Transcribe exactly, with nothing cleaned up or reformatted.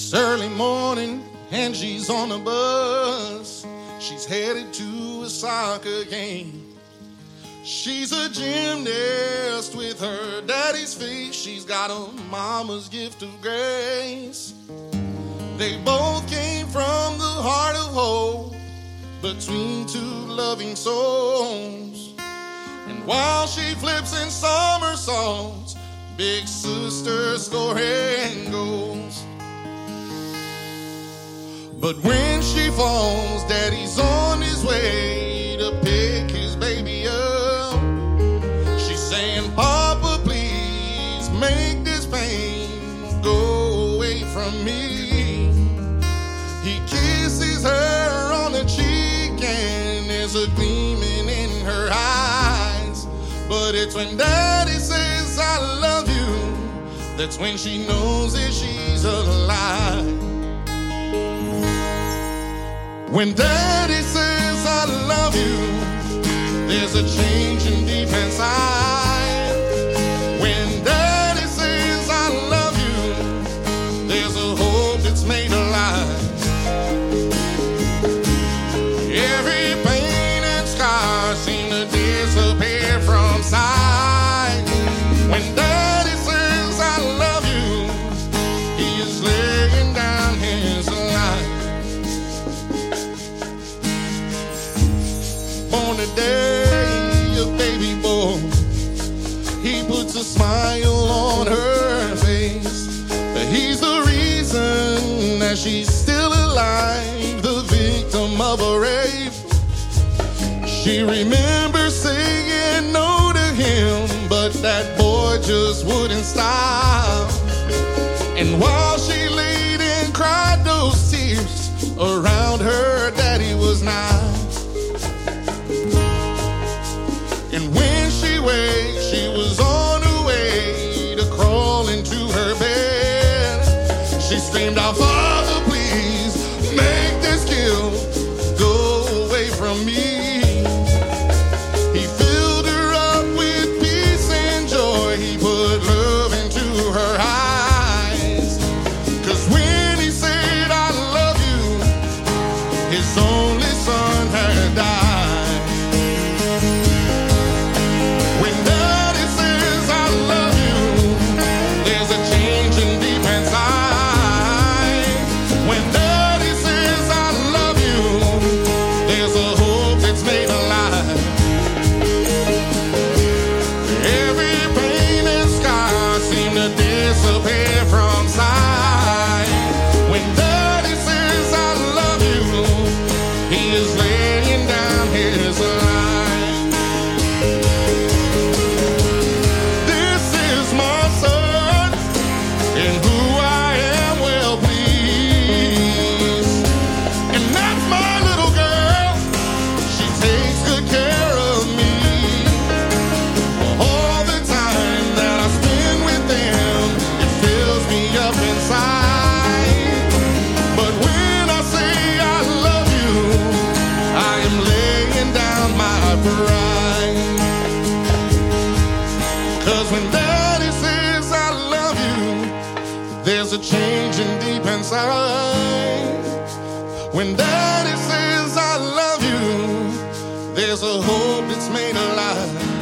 Early morning and she's on a bus. She's headed to a soccer game. She's a gymnast with her daddy's face. She's got a mama's gift of grace. They both came from the heart of hope, between two loving souls. And while she flips and somersaults, big sister scoring goals. But when she falls, daddy's on his way to pick his baby up. She's saying, Papa, please make this pain go away from me. He kisses her on the cheek and there's a gleaming in her eyes. But it's when daddy says, I love you, that's when she knows that she's alive. When daddy says I love you, there's a change in deep inside. When daddy says I love you, there's a hope that's made alive. Every pain and scar seem to disappear from sight. When daddy says I love you, he is laying down his life. On the day of baby boy, he puts a smile on her face. He's the reason that she's still alive, the victim of a rape. She remembers saying no to him, but that boy just wouldn't stop. And while she laid and cried those tears, around her daddy was not. And when she waked, she was on her way to crawl into her bed. She screamed out, Father, please make this guilt go away from me. He filled her up with peace and joy. He put love into her eyes. 'Cause when he said, I love you, his only son had died. Disappear from sight. When daddy says I love you, he is laying down his life. This is my son, in who I am well pleased. And that's my little girl, she takes good care of me. All the time that I spend with them up inside. But when I say I love you, I am laying down my pride. 'Cause when daddy says I love you, there's a change in deep inside. When daddy says I love you, there's a hope that's made alive.